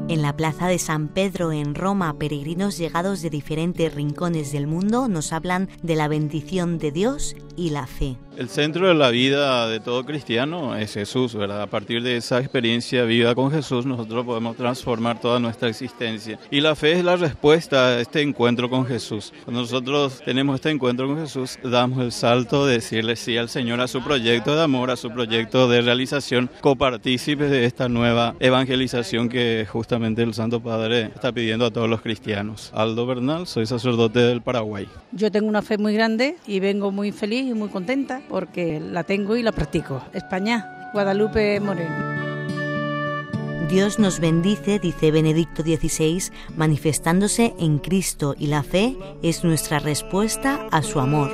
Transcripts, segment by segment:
En la plaza de San Pedro en Roma, peregrinos llegados de diferentes rincones del mundo nos hablan de la bendición de Dios y la fe. El centro de la vida de todo cristiano es Jesús, ¿verdad? A partir de esa experiencia viva con Jesús, nosotros podemos transformar toda nuestra existencia. Y la fe es la respuesta a este encuentro con Jesús. Cuando nosotros tenemos este encuentro con Jesús, damos el salto de decirle sí al Señor, a su proyecto de amor, a su proyecto de realización, copartícipes de esta nueva evangelización que justamente el Santo Padre está pidiendo a todos los cristianos. Aldo Bernal, soy sacerdote del Paraguay. Yo tengo una fe muy grande y vengo muy feliz y muy contenta porque la tengo y la practico. España, Guadalupe Moreno. Dios nos bendice, dice Benedicto XVI, manifestándose en Cristo, y la fe es nuestra respuesta a su amor.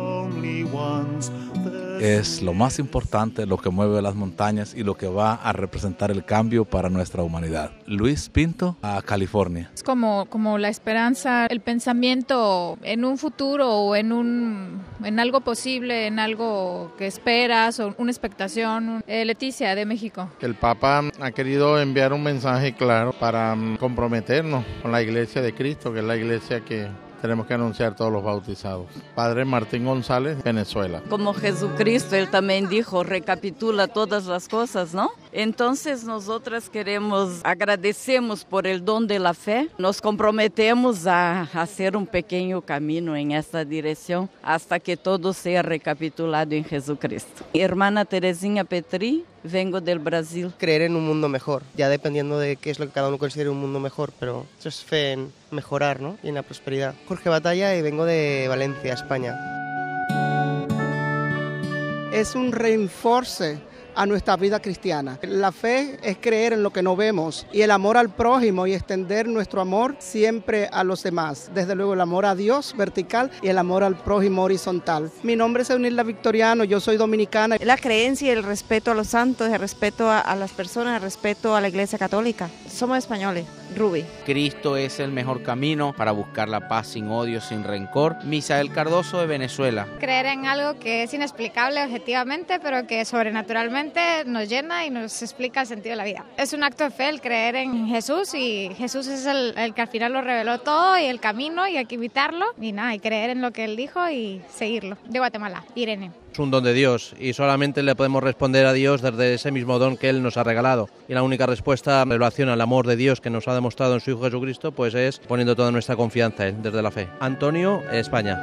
Es lo más importante, lo que mueve las montañas y lo que va a representar el cambio para nuestra humanidad. Luis Pinto, a California. Es como la esperanza, el pensamiento en un futuro o en algo posible, en algo que esperas o una expectación. Leticia, de México. El Papa ha querido enviar un mensaje claro para comprometernos con la Iglesia de Cristo, que es la iglesia que tenemos que anunciar todos los bautizados. Padre Martín González, Venezuela. Como Jesucristo, él también dijo, recapitula todas las cosas, ¿no? Entonces nosotras agradecemos por el don de la fe, nos comprometemos a hacer un pequeño camino en esta dirección hasta que todo sea recapitulado en Jesucristo. Mi hermana Teresinha Petri, vengo del Brasil. Creer en un mundo mejor, ya dependiendo de qué es lo que cada uno considere un mundo mejor, pero eso es fe en mejorar, ¿no? Y en la prosperidad. Jorge Batalla y vengo de Valencia, España. Es un reenforce a nuestra vida cristiana. La fe es creer en lo que no vemos, y el amor al prójimo y extender nuestro amor siempre a los demás. Desde luego el amor a Dios vertical y el amor al prójimo horizontal. Mi nombre es Eunilda Victoriano, yo soy dominicana. La creencia y el respeto a los santos, el respeto a las personas, el respeto a la Iglesia Católica. Somos españoles. Ruby. Cristo es el mejor camino para buscar la paz sin odio, sin rencor. Misael Cardoso, de Venezuela. Creer en algo que es inexplicable objetivamente, pero que sobrenaturalmente nos llena y nos explica el sentido de la vida. Es un acto de fe el creer en Jesús, y Jesús es el que al final lo reveló todo y el camino, y hay que imitarlo y creer en lo que él dijo y seguirlo. De Guatemala, Irene. Es un don de Dios y solamente le podemos responder a Dios desde ese mismo don que Él nos ha regalado. Y la única respuesta en relación al amor de Dios que nos ha demostrado en su Hijo Jesucristo, pues es poniendo toda nuestra confianza en Él, desde la fe. Antonio, España.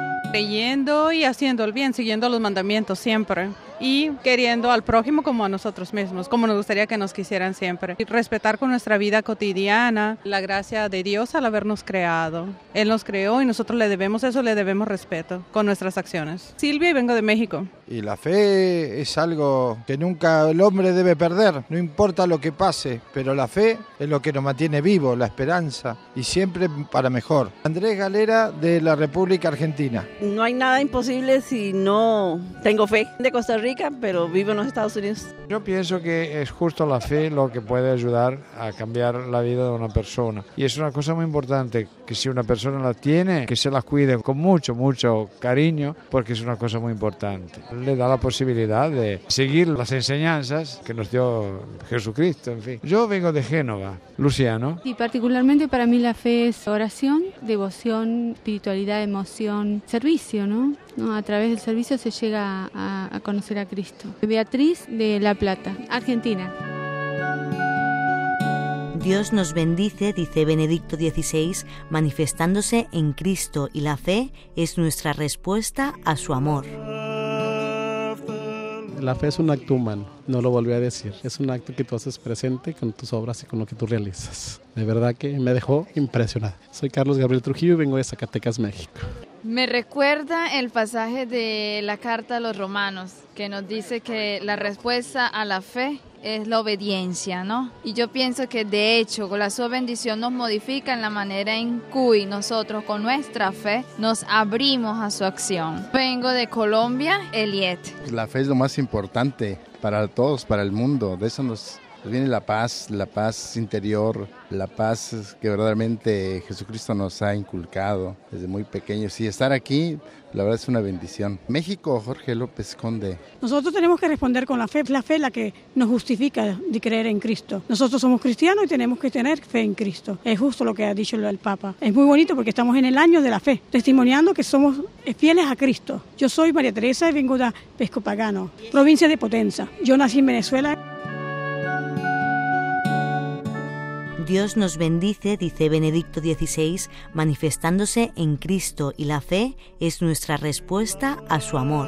Creyendo y haciendo el bien, siguiendo los mandamientos siempre. Y queriendo al prójimo como a nosotros mismos, como nos gustaría que nos quisieran siempre. Y respetar con nuestra vida cotidiana la gracia de Dios al habernos creado. Él nos creó y nosotros le debemos eso, le debemos respeto con nuestras acciones. Silvia, y vengo de México. Y la fe es algo que nunca el hombre debe perder, no importa lo que pase, pero la fe es lo que nos mantiene vivo, la esperanza, y siempre para mejor. Andrés Galera, de la República Argentina. No hay nada imposible si no tengo fe. De Costa Rica, pero vivo en los Estados Unidos. Yo pienso que es justo la fe lo que puede ayudar a cambiar la vida de una persona. Y es una cosa muy importante, que si una persona la tiene, que se la cuide con mucho, mucho cariño, porque es una cosa muy importante. Le da la posibilidad de seguir las enseñanzas que nos dio Jesucristo, en fin. Yo vengo de Génova, Luciano. Y particularmente para mí la fe es oración, devoción, espiritualidad, emoción, servicio, ¿no? A través del servicio se llega a conocer a Cristo. Beatriz, de La Plata, Argentina. Dios nos bendice, dice Benedicto XVI, manifestándose en Cristo, y la fe es nuestra respuesta a su amor. La fe es un acto humano, no lo volví a decir. Es un acto que tú haces presente con tus obras y con lo que tú realizas. De verdad que me dejó impresionado. Soy Carlos Gabriel Trujillo y vengo de Zacatecas, México. Me recuerda el pasaje de la carta a los Romanos, que nos dice que la respuesta a la fe es la obediencia, ¿no? Y yo pienso que de hecho con la su bendición nos modifica en la manera en que nosotros con nuestra fe nos abrimos a su acción. Vengo de Colombia, Eliet. La fe es lo más importante para todos, para el mundo. De eso nos Viene la paz interior, la paz que verdaderamente Jesucristo nos ha inculcado desde muy pequeños. Y estar aquí, la verdad es una bendición. México, Jorge López Conde. Nosotros tenemos que responder con la fe la que nos justifica de creer en Cristo. Nosotros somos cristianos y tenemos que tener fe en Cristo. Es justo lo que ha dicho el Papa. Es muy bonito porque estamos en el año de la fe, testimoniando que somos fieles a Cristo. Yo soy María Teresa y vengo de Pescopagano, provincia de Potenza. Yo nací en Venezuela. Dios nos bendice, dice Benedicto XVI, manifestándose en Cristo, y la fe es nuestra respuesta a su amor.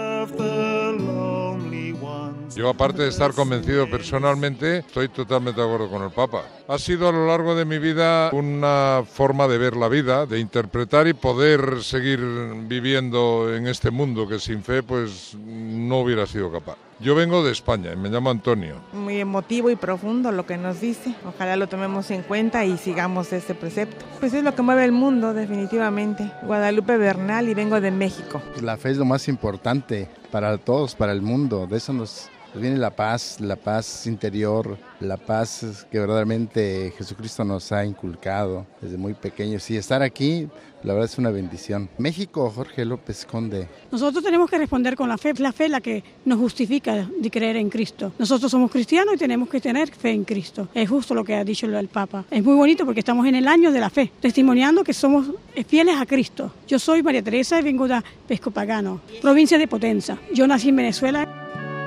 Yo, aparte de estar convencido personalmente, estoy totalmente de acuerdo con el Papa. Ha sido a lo largo de mi vida una forma de ver la vida, de interpretar y poder seguir viviendo en este mundo que sin fe pues no hubiera sido capaz. Yo vengo de España y me llamo Antonio. Muy emotivo y profundo lo que nos dice. Ojalá lo tomemos en cuenta y sigamos este precepto. Pues es lo que mueve el mundo, definitivamente. Guadalupe Bernal y vengo de México. La fe es lo más importante para todos, para el mundo. De eso nos viene la paz interior, la paz que verdaderamente Jesucristo nos ha inculcado desde muy pequeños. Y estar aquí, la verdad es una bendición. México, Jorge López Conde. Nosotros tenemos que responder con la fe la que nos justifica de creer en Cristo. Nosotros somos cristianos y tenemos que tener fe en Cristo. Es justo lo que ha dicho el Papa. Es muy bonito porque estamos en el año de la fe, testimoniando que somos fieles a Cristo. Yo soy María Teresa y vengo de Pescopagano, provincia de Potenza. Yo nací en Venezuela.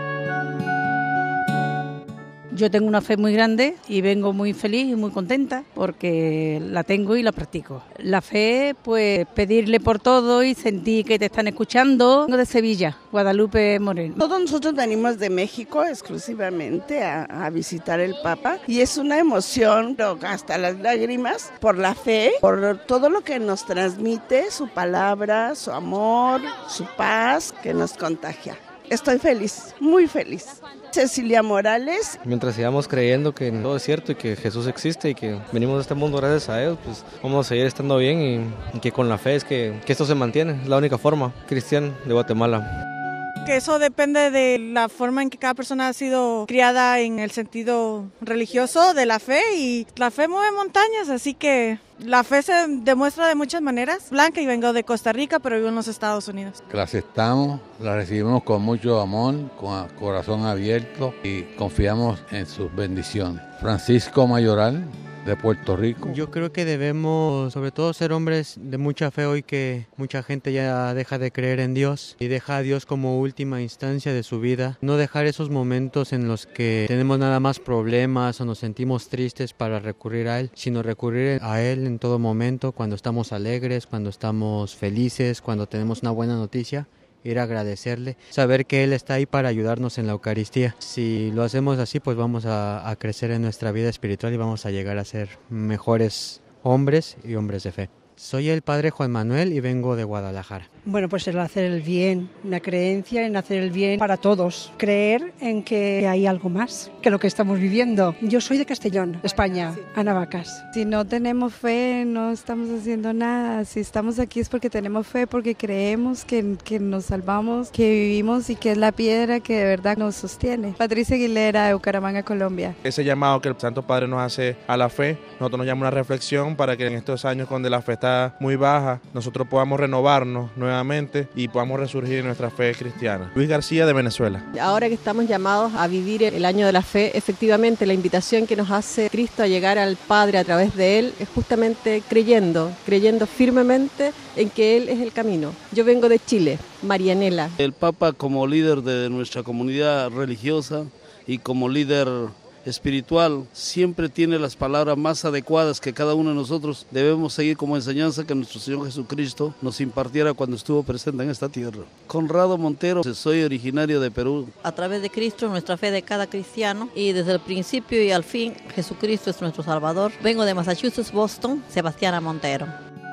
Yo tengo una fe muy grande y vengo muy feliz y muy contenta porque la tengo y la practico. La fe, pues pedirle por todo y sentir que te están escuchando. Vengo de Sevilla, Guadalupe Moreno. Todos nosotros venimos de México exclusivamente a visitar el Papa y es una emoción hasta las lágrimas por la fe, por todo lo que nos transmite, su palabra, su amor, su paz que nos contagia. Estoy feliz, muy feliz. Cecilia Morales. Mientras sigamos creyendo que todo es cierto y que Jesús existe y que venimos de este mundo gracias a Él, pues vamos a seguir estando bien y que con la fe es que esto se mantiene. Es la única forma cristiana de Guatemala. Que eso depende de la forma en que cada persona ha sido criada en el sentido religioso de la fe, y la fe mueve montañas, así que la fe se demuestra de muchas maneras. Blanca y vengo de Costa Rica, pero vivo en los Estados Unidos. La aceptamos, la recibimos con mucho amor, con corazón abierto y confiamos en sus bendiciones. Francisco Mayoral, de Puerto Rico. Yo creo que debemos sobre todo ser hombres de mucha fe hoy que mucha gente ya deja de creer en Dios y deja a Dios como última instancia de su vida. No dejar esos momentos en los que tenemos nada más problemas o nos sentimos tristes para recurrir a Él, sino recurrir a Él en todo momento, cuando estamos alegres, cuando estamos felices, cuando tenemos una buena noticia. Ir a agradecerle, saber que Él está ahí para ayudarnos en la Eucaristía. Si lo hacemos así, pues vamos a crecer en nuestra vida espiritual y vamos a llegar a ser mejores hombres y hombres de fe. Soy el padre Juan Manuel y vengo de Guadalajara. Bueno, pues el hacer el bien, una creencia en hacer el bien para todos, creer en que hay algo más que lo que estamos viviendo. Yo soy de Castellón, España, Ana Vacas. Si no tenemos fe, no estamos haciendo nada. Si estamos aquí es porque tenemos fe, porque creemos que nos salvamos, que vivimos y que es la piedra que de verdad nos sostiene. Patricia Aguilera, de Bucaramanga, Colombia. Ese llamado que el Santo Padre nos hace a la fe, nosotros nos llama una reflexión para que en estos años donde la fe está muy baja, nosotros podamos renovarnos nuevamente y podamos resurgir en nuestra fe cristiana. Luis García, de Venezuela. Ahora que estamos llamados a vivir el año de la fe, efectivamente la invitación que nos hace Cristo a llegar al Padre a través de Él es justamente creyendo firmemente en que Él es el camino. Yo vengo de Chile, Marianela. El Papa, como líder de nuestra comunidad religiosa y como líder espiritual, siempre tiene las palabras más adecuadas que cada uno de nosotros debemos seguir como enseñanza que nuestro Señor Jesucristo nos impartiera cuando estuvo presente en esta tierra. Conrado Montero, soy originario de Perú. A través de Cristo, nuestra fe de cada cristiano, y desde el principio y al fin, Jesucristo es nuestro Salvador. Vengo de Massachusetts, Boston, Sebastiana Montero.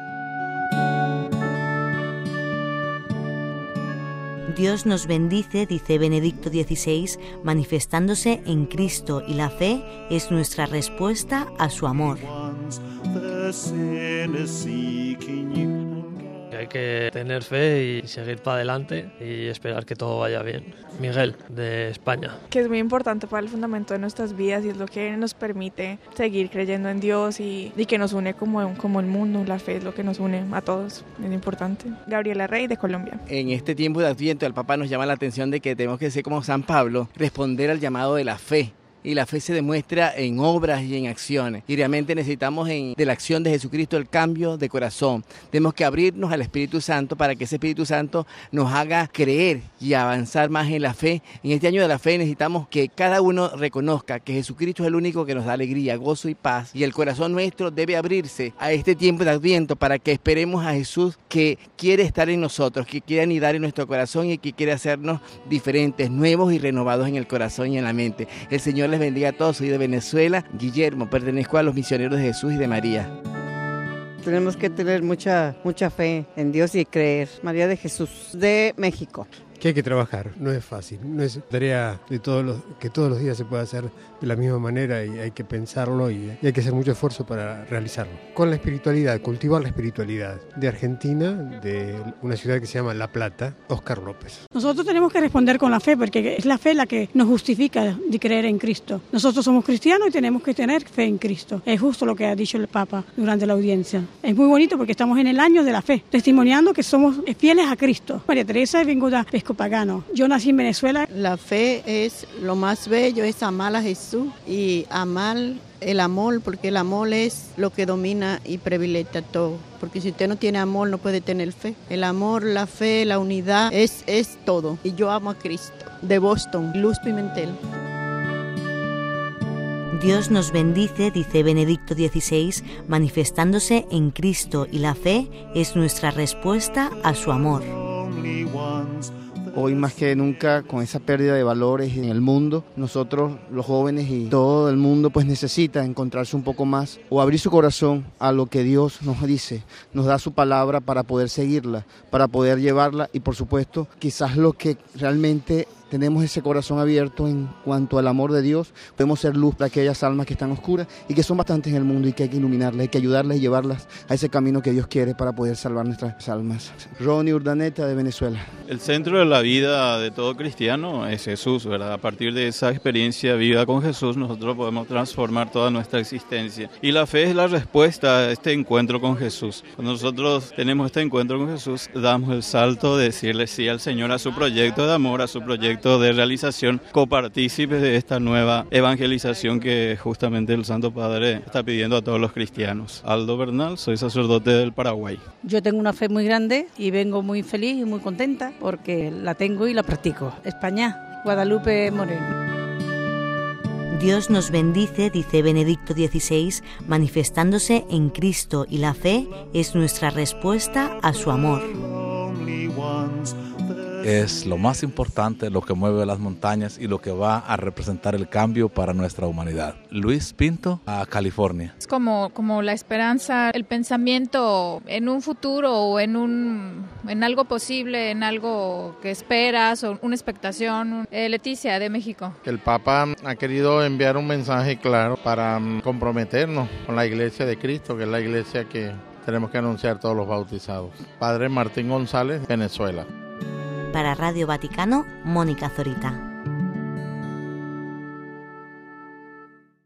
Dios nos bendice, dice Benedicto XVI, manifestándose en Cristo, y la fe es nuestra respuesta a su amor. hay que tener fe y seguir para adelante y esperar que todo vaya bien. Miguel, de España. Que es muy importante para el fundamento de nuestras vidas y es lo que nos permite seguir creyendo en Dios y que nos une como el mundo. La fe es lo que nos une a todos, es importante. Gabriela Rey, de Colombia. En este tiempo de Adviento, el Papa nos llama la atención de que tenemos que ser como San Pablo, responder al llamado de la fe. Y la fe se demuestra en obras y en acciones. Y realmente necesitamos de la acción de Jesucristo el cambio de corazón. Tenemos que abrirnos al Espíritu Santo para que ese Espíritu Santo nos haga creer y avanzar más en la fe. En este año de la fe necesitamos que cada uno reconozca que Jesucristo es el único que nos da alegría, gozo y paz. Y el corazón nuestro debe abrirse a este tiempo de Adviento para que esperemos a Jesús que quiere estar en nosotros, que quiere anidar en nuestro corazón y que quiere hacernos diferentes, nuevos y renovados en el corazón y en la mente. El Señor les bendiga a todos. Soy de Venezuela, Guillermo, pertenezco a los misioneros de Jesús y de María. Tenemos que tener mucha fe en Dios y creer. María de Jesús, de México. Que hay que trabajar, no es fácil, no es tarea de que todos los días se puede hacer de la misma manera y hay que pensarlo y hay que hacer mucho esfuerzo para realizarlo. Con la espiritualidad, cultivar la espiritualidad de Argentina, de una ciudad que se llama La Plata, Óscar López. Nosotros tenemos que responder con la fe porque es la fe la que nos justifica de creer en Cristo. Nosotros somos cristianos y tenemos que tener fe en Cristo. Es justo lo que ha dicho el Papa durante la audiencia. Es muy bonito porque estamos en el año de la fe, testimoniando que somos fieles a Cristo. María Teresa, vengo de Pagano. Yo nací en Venezuela. La fe es lo más bello, es amar a Jesús y amar el amor, porque el amor es lo que domina y privilegia todo. Porque si usted no tiene amor, no puede tener fe. El amor, la fe, la unidad es todo. Y yo amo a Cristo. De Boston, Luz Pimentel. Dios nos bendice, dice Benedicto XVI, manifestándose en Cristo, y la fe es nuestra respuesta a su amor. Hoy más que nunca, con esa pérdida de valores en el mundo, nosotros los jóvenes y todo el mundo pues necesita encontrarse un poco más o abrir su corazón a lo que Dios nos dice, nos da su palabra para poder seguirla, para poder llevarla y por supuesto quizás lo que realmente tenemos ese corazón abierto en cuanto al amor de Dios, podemos ser luz para aquellas almas que están oscuras y que son bastantes en el mundo y que hay que iluminarlas, hay que ayudarlas y llevarlas a ese camino que Dios quiere para poder salvar nuestras almas. Ronnie Urdaneta, de Venezuela. El centro de la vida de todo cristiano es Jesús, ¿verdad? A partir de esa experiencia viva con Jesús, nosotros podemos transformar toda nuestra existencia. Y la fe es la respuesta a este encuentro con Jesús. Cuando nosotros tenemos este encuentro con Jesús, damos el salto de decirle sí al Señor, a su proyecto de amor, a su proyecto de realización, copartícipes de esta nueva evangelización que justamente el Santo Padre está pidiendo a todos los cristianos. Aldo Bernal, soy sacerdote del Paraguay. Yo tengo una fe muy grande y vengo muy feliz y muy contenta porque la tengo y la practico. España, Guadalupe Moreno. Dios nos bendice, dice Benedicto XVI, manifestándose en Cristo, y la fe es nuestra respuesta a su amor. Es lo más importante, lo que mueve las montañas y lo que va a representar el cambio para nuestra humanidad. Luis Pinto, a California. Es como la esperanza, el pensamiento en un futuro o en algo posible, en algo que esperas o una expectación. Leticia, de México. El Papa ha querido enviar un mensaje claro para comprometernos con la Iglesia de Cristo, que es la iglesia que tenemos que anunciar todos los bautizados. Padre Martín González, Venezuela. Para Radio Vaticano, Mónica Zorita.